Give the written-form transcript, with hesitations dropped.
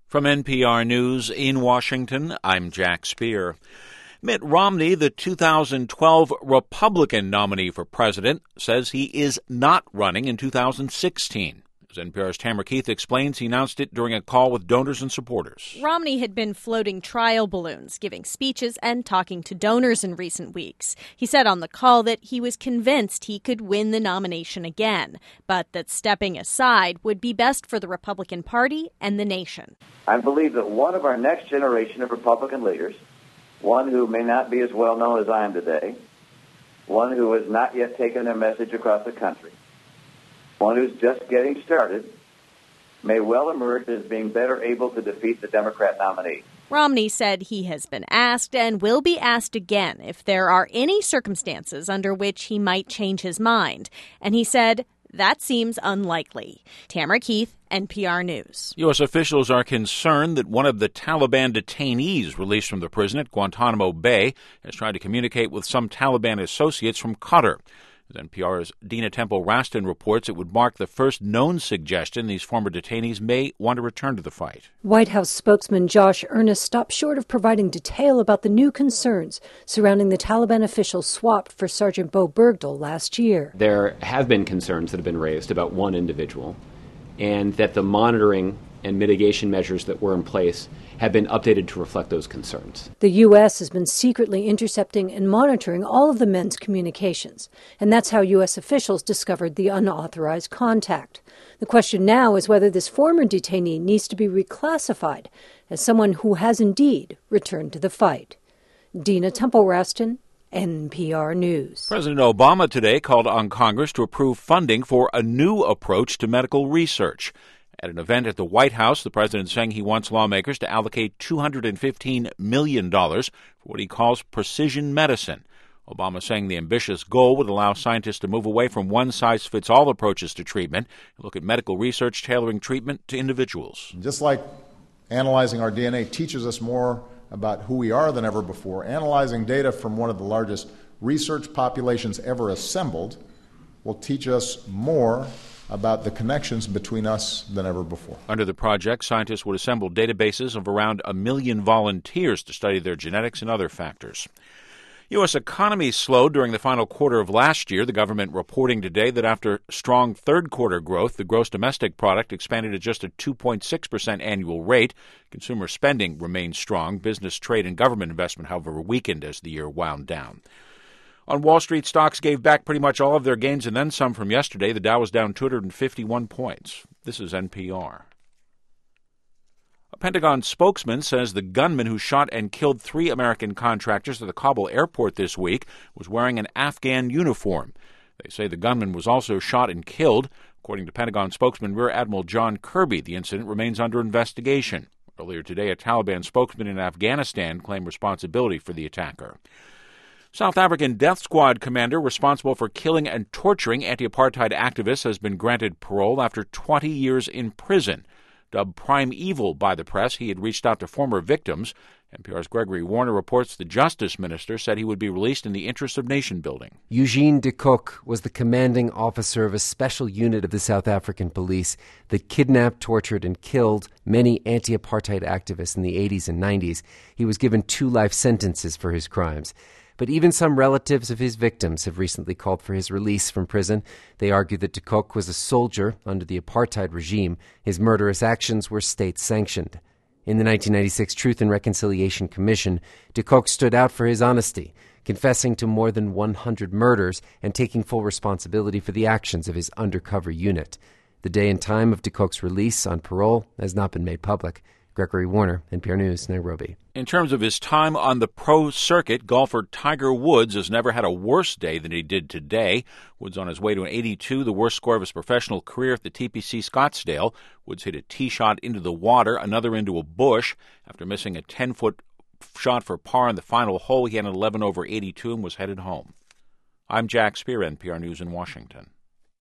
From NPR News in Washington, I'm Jack Speer. Mitt Romney, the 2012 Republican nominee for president, says he is not running in 2016. As NPR's Tamara Keith explains, he announced it during a call with donors and supporters. Romney had been floating trial balloons, giving speeches and talking to donors in recent weeks. He said on the call that he was convinced he could win the nomination again, but that stepping aside would be best for the Republican Party and the nation. I believe that one of our next generation of Republican leaders, one who may not be as well known as I am today, one who has not yet taken their message across the country, one who's just getting started, may well emerge as being better able to defeat the Democrat nominee. Romney said he has been asked and will be asked again if there are any circumstances under which he might change his mind. And he said that seems unlikely. Tamara Keith, NPR News. U.S. officials are concerned that one of the Taliban detainees released from the prison at Guantanamo Bay has tried to communicate with some Taliban associates from Qatar. As NPR's Dina Temple-Raston reports, it would mark the first known suggestion these former detainees may want to return to the fight. White House spokesman Josh Earnest stopped short of providing detail about the new concerns surrounding the Taliban officials swapped for Sergeant Bo Bergdahl last year. There have been concerns that have been raised about one individual, and that the monitoring and mitigation measures that were in place have been updated to reflect those concerns. The U.S. has been secretly intercepting and monitoring all of the men's communications, and that's how U.S. officials discovered the unauthorized contact. The question now is whether this former detainee needs to be reclassified as someone who has indeed returned to the fight. Dina Temple-Raston, NPR News. President Obama today called on Congress to approve funding for a new approach to medical research. At an event at the White House, the president saying he wants lawmakers to allocate $215 million for what he calls precision medicine. Obama saying the ambitious goal would allow scientists to move away from one-size-fits-all approaches to treatment and look at medical research tailoring treatment to individuals. Just like analyzing our DNA teaches us more about who we are than ever before, analyzing data from one of the largest research populations ever assembled will teach us more about the connections between us than ever before. Under the project, scientists would assemble databases of around 1 million volunteers to study their genetics and other factors. U.S. economy slowed during the final quarter of last year, the government reporting today that after strong third-quarter growth, the gross domestic product expanded at just a 2.6% annual rate. Consumer spending remained strong. Business, trade, and government investment, however, weakened as the year wound down. On Wall Street, stocks gave back pretty much all of their gains and then some from yesterday. The Dow was down 251 points. This is NPR. A Pentagon spokesman says the gunman who shot and killed 3 American contractors at the Kabul airport this week was wearing an Afghan uniform. They say the gunman was also shot and killed. According to Pentagon spokesman Rear Admiral John Kirby, the incident remains under investigation. Earlier today, a Taliban spokesman in Afghanistan claimed responsibility for the attacker. South African death squad commander responsible for killing and torturing anti-apartheid activists has been granted parole after 20 years in prison. Dubbed prime evil by the press, he had reached out to former victims. NPR's Gregory Warner reports the justice minister said he would be released in the interest of nation building. Eugene de Kock was the commanding officer of a special unit of the South African police that kidnapped, tortured, and killed many anti-apartheid activists in the 80s and 90s. He was given 2 life sentences for his crimes. But even some relatives of his victims have recently called for his release from prison. They argue that de Kock was a soldier under the apartheid regime. His murderous actions were state-sanctioned. In the 1996 Truth and Reconciliation Commission, de Kock stood out for his honesty, confessing to more than 100 murders and taking full responsibility for the actions of his undercover unit. The day and time of de Kock's release on parole has not been made public. Gregory Warner, NPR News, Nairobi. In terms of his time on the pro circuit, golfer Tiger Woods has never had a worse day than he did today. Woods on his way to an 82, the worst score of his professional career at the TPC Scottsdale. Woods hit a tee shot into the water, another into a bush. After missing a 10-foot shot for par in the final hole, he had an 11 over 82 and was headed home. I'm Jack Speer, NPR News in Washington.